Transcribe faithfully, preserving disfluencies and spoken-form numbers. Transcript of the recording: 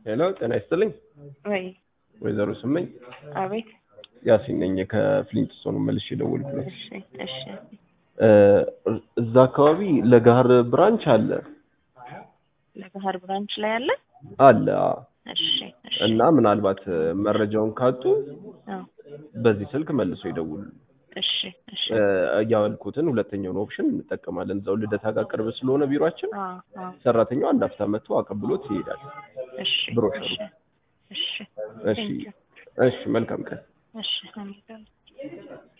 ሄሎ ጤና ይስጥልኝ ወይ ወይዘሮ ስመኝ አቤት ያሲን ነኝ ከፍሊንትስቶን መልሼ ደወልኩለት እሺ እሺ እዛ አካባቢ ለጋር ብራንች አለ ለጋር ብራንች ላይ አለ አለ እሺ እሺ እና ምናልባት መረጃውን ካጡ አዎ በዚህ ስልክ መልሶ ይደውሉ እሺ እሺ ያልኩትን ሁለተኛውን ኦፕሽን እንጠቀማለን እዛው ልደታ ጋር ቅርብ ስለሆነ ቢሮአችን አዎ አዎ ሰራተኛው አንድ አፍታ መጥቶ አቀብሎት ይሄዳል እሺ ብሮሸሩ እሺ እሺ እሺ መልካም ቀን እሺ